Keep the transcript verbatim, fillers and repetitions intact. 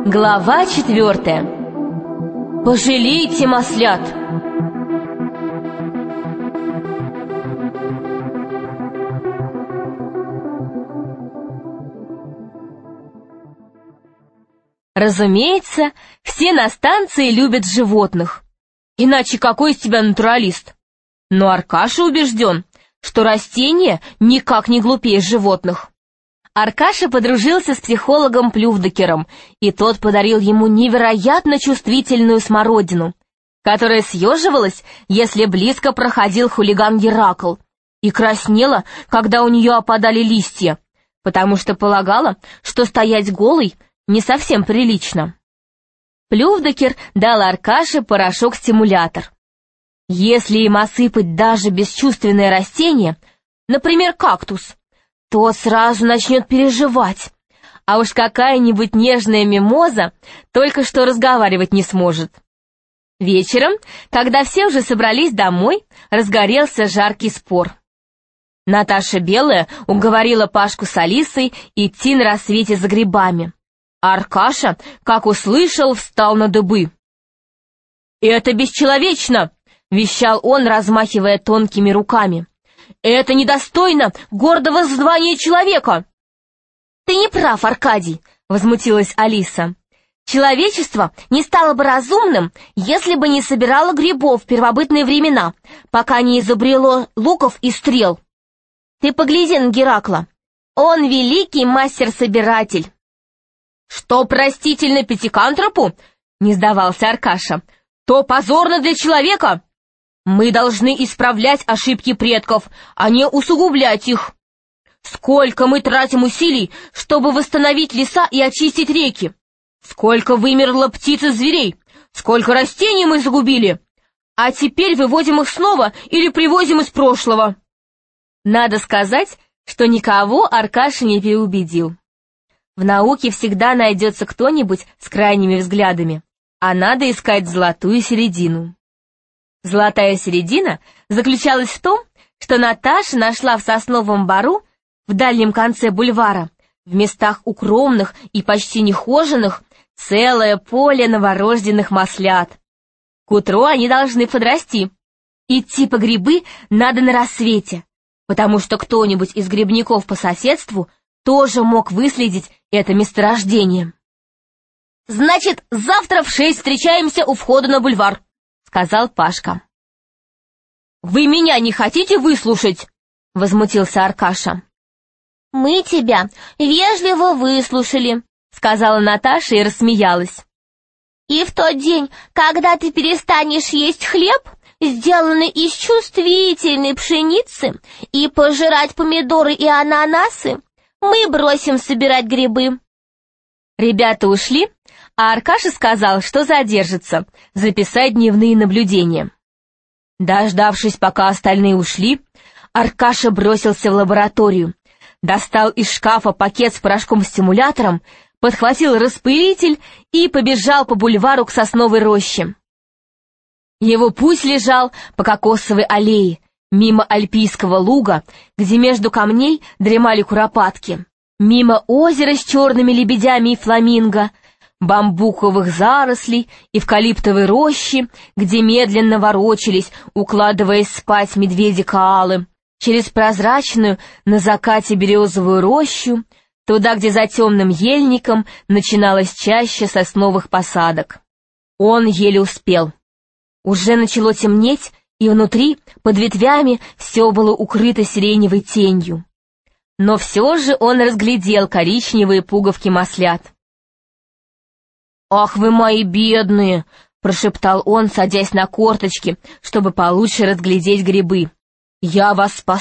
Глава четвертая. Пожалейте маслят. Разумеется, все на станции любят животных. Иначе какой из тебя натуралист? Но Аркаша убежден, что растения никак не глупее животных. Аркаша подружился с психологом Плювдокером, и тот подарил ему невероятно чувствительную смородину, которая съеживалась, если близко проходил хулиган Геракл, и краснела, когда у нее опадали листья, потому что полагала, что стоять голой не совсем прилично. Плювдокер дал Аркаше порошок-стимулятор. Если им осыпать даже бесчувственное растение, например, кактус, то сразу начнет переживать, а уж какая-нибудь нежная мимоза только что разговаривать не сможет. Вечером, когда все уже собрались домой, разгорелся жаркий спор. Наташа Белая уговорила Пашку с Алисой идти на рассвете за грибами, а Аркаша, как услышал, встал на дыбы. «Это бесчеловечно!» — вещал он, размахивая тонкими руками. «Это недостойно гордого звания человека!» «Ты не прав, Аркадий!» — возмутилась Алиса. «Человечество не стало бы разумным, если бы не собирало грибов в первобытные времена, пока не изобрело луков и стрел. Ты погляди на Геракла. Он великий мастер-собиратель». «Что простительно пятикантропу?» — не сдавался Аркаша. «То позорно для человека! Мы должны исправлять ошибки предков, а не усугублять их. Сколько мы тратим усилий, чтобы восстановить леса и очистить реки? Сколько вымерло птиц и зверей? Сколько растений мы загубили? А теперь выводим их снова или привозим из прошлого?» Надо сказать, что никого Аркаша не переубедил. В науке всегда найдется кто-нибудь с крайними взглядами, а надо искать золотую середину. Золотая середина заключалась в том, что Наташа нашла в сосновом бору в дальнем конце бульвара, в местах укромных и почти нехоженных, целое поле новорожденных маслят. К утру они должны подрасти. Идти по грибы надо на рассвете, потому что кто-нибудь из грибников по соседству тоже мог выследить это месторождение. «Значит, завтра в шесть встречаемся у входа на бульвар», — сказал Пашка. «Вы меня не хотите выслушать?» — возмутился Аркаша. «Мы тебя вежливо выслушали», — сказала Наташа и рассмеялась. «И в тот день, когда ты перестанешь есть хлеб, сделанный из чувствительной пшеницы, и пожирать помидоры и ананасы, мы бросим собирать грибы». Ребята ушли, а Аркаша сказал, что задержится, записать дневные наблюдения. Дождавшись, пока остальные ушли, Аркаша бросился в лабораторию, достал из шкафа пакет с порошком-стимулятором, подхватил распылитель и побежал по бульвару к сосновой роще. Его путь лежал по кокосовой аллее, мимо альпийского луга, где между камней дремали куропатки, мимо озера с черными лебедями и фламинго, бамбуковых зарослей, эвкалиптовой рощи, где медленно ворочались, укладываясь спать медведи-коалы, через прозрачную на закате березовую рощу, туда, где за темным ельником начиналась чаща сосновых посадок. Он еле успел. Уже начало темнеть, и внутри, под ветвями, все было укрыто сиреневой тенью. Но все же он разглядел коричневые пуговки маслят. «Ах вы мои бедные!» — прошептал он, садясь на корточки, чтобы получше разглядеть грибы. «Я вас спас!»